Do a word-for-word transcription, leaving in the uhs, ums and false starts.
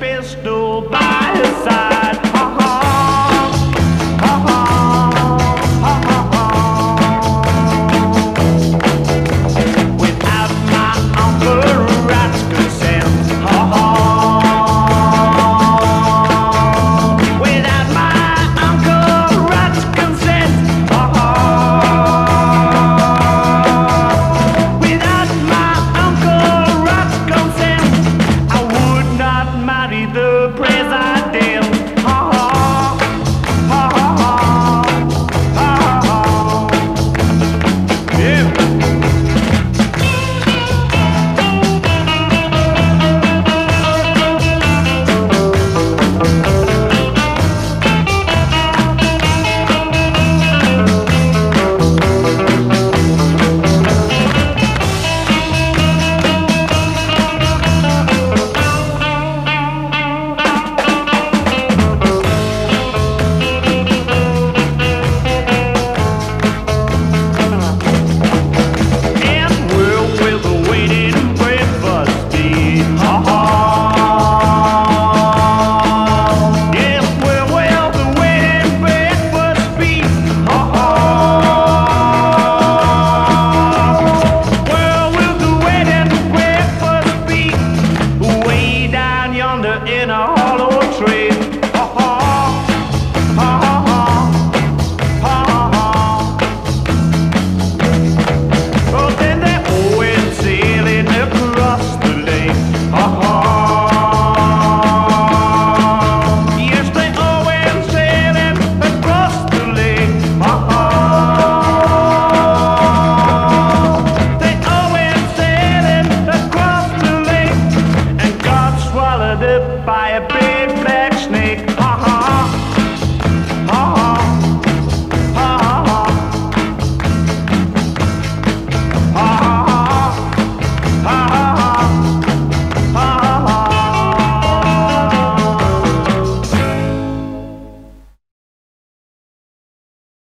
pistol by his side. Ha ha, ha ha, ha ha ha. Without my Uncle Rat's consent. Ha ha. Without my Uncle Rat's consent. Ha ha. Without my Uncle Rat's consent, I would not marry the president. Ha ha, ha ha ha, ha ha ha. Yeah. And where will the waiting breakfast be? Ha ha. Yes, where will the waiting breakfast be? Ha ha. Where will the waiting breakfast be? Way down yonder in a hollow tree. Ha ha. Ha ha ha. Ha ha ha. Oh, then they're always sailing across the lake. Ha ha. Yes, they're always sailing across the lake. Ha ha. They're always sailing across the lake, and got swallowed up by a big black snake.